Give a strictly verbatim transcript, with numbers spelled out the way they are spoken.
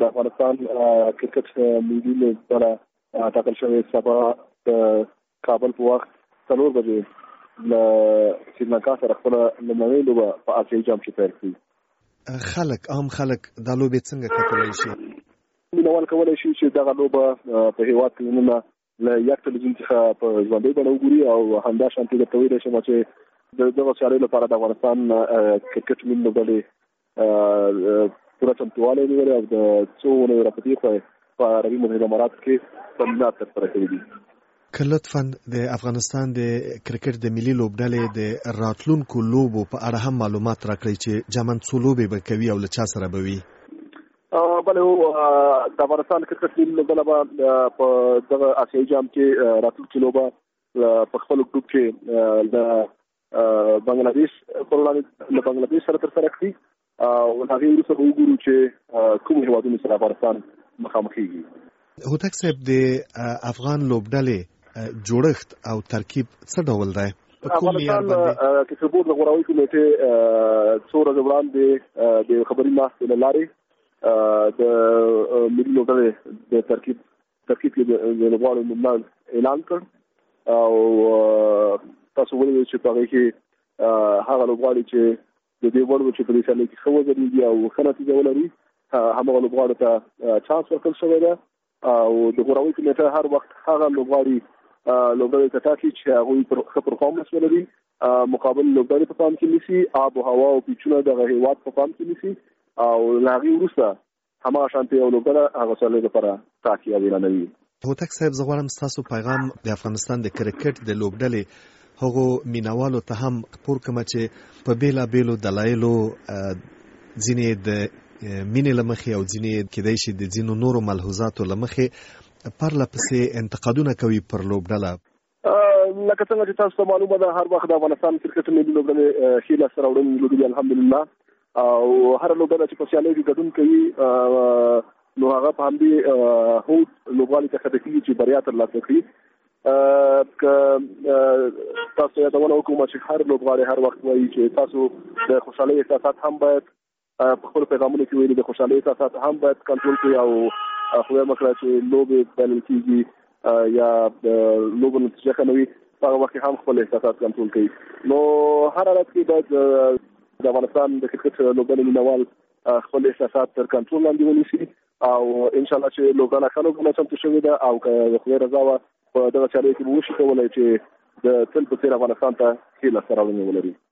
د افغانستان کرکټ ملي لوبډله ټاکل شوې سبا د کابل په وخت څلور بجې له سریلانکا سره خپله لومړنۍ لوبه په آسیایي جام کې پیل کړي. خلک عام خلک دا لوبې څنګه کتلی شي؟ مینوال کولی شي چې دغه لوبه په هېواد کې نن له یک تلویزیون څخه په ژوندۍ بڼه وګوري او همداشانتې درته ویلی شم چې د دغه سیالیو لپاره د افغانستان کرکټ ملي لوبډلې پوره چمتووالی نیولی او د څو اونیو راپدې خوا په عربي متحده اماراتو کې تمرینات ترسره کړي دي. که لطفا د افغانستان د کرکټ د ملي لوبډلې د راتلونکو لوبو په اړه هم معلومات راکړئ چې جامن څو لوبې به کوي او له چا سره به وي؟ بله د افغانستان کرکټ ملي لوبډله به په دغه آسیایي جام کې راتلونکې لوبه په خپل ګروپ کې د بنګلادیش پر وړاندې له بنګلادیش سره ترسره کړي او هغې وروسته به وګورو چې کوم هېوادونو سره افغانستان مخامخ کېږي. هوتک صاحب د افغان لوبډلې جوړښت او ترکیب څه ډول دی؟ افغانستان کرکټ بورډ د غوراوي کمیټې څو ورځې وړاندې د خبري ناستې له لارې د ملي لوبډلې د ترکیب ترکیب کې د لوبغاړو نومونه اعلان کړ او تاسو ولیدل چې په هغې کې هغه لوبغاړي چې د دې وړ و چې په دې سیالۍ کې ښه وځلېږي او ښه نتیجه ولري همغه لوبغاړو ته چانس ورکړل شوی ده او د غوراوي کمیټه هر وخت هغه لوبغاړي لوبډلې ته ټاکي چې هغوی ښه پرفارمنس ولري مقابل لوبډلې په پام کې نیسي آب و هوا او پیچونه دغه هېواد په پام کې نیسي او له هغې وروسته هماغه شانتې یو لوبډله هغه سیالۍ لپاره ټاکي او اعلانوي. هوتک صاحب زه غواړم ستاسو پیغام د افغانستان د کرکټ د لوبډلې هغو مینوالو ته هم خپور کړم چې په بېلابېلو دلایلو ځینې د مینې له مخې او ځینې کیدای شي د ځینو نورو ملحوظاتو له مخې پرله پسې انتقادونه کوي پر لوبډله. لکه څنګه چې تاسو ته معلومه ده هر وخت د افغانستان کرکټ ملي لوبډلې ښې لاسته راوړنې لري الحمدلله او هره لوبډله چې په سیالیو کې ګډون کوي نو هغه په همدې هوډ لوبغاړي ته ښه کېږي چې بریا ترلاسه کړي. که تاسو یادونه وکړم چې هر لوبغاړی هر وخت وایي چې تاسو د خوشحالۍ احساسات هم باید په خپل پیغامونو کې ویلي د خوشحالۍ احساسات هم باید کنټرول کړي او خدای مکړه چې لوبې بلل کېږي یا د لوبو نتیجه ښه نه وي په هغه وخت کې هم خپل احساسات کنټرول کوي. نو هر حالت کې باید د افغانستان د کرکټ لوبډلې مینوال خپل احساسات تر کنټرول لاندې ونیسي او انشاءالله چې لوبډله ښه لوبډله چمتو شوې ده او که د خدای رضا وه په دغه سیالیو کې به وشي کولی چې د تل په څېر افغانستان ته ښې لاسته راوړنې ولري.